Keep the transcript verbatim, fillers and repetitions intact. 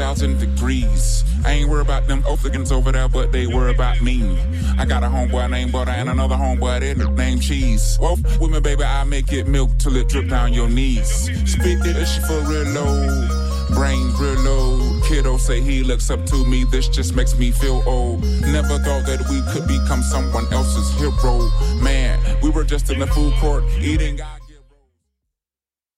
thousand degrees. I ain't worried about them Ophigans over there, but they worry about me. I got a homeboy named Butter and another homeboy there named Cheese. Well, with me, baby, I make it milk till it drip down your knees. Spit this shit for real low, brain real low. Kiddo say he looks up to me, this just makes me feel old. Never thought that we could become someone else's hero. Man, we were just in the food court eating.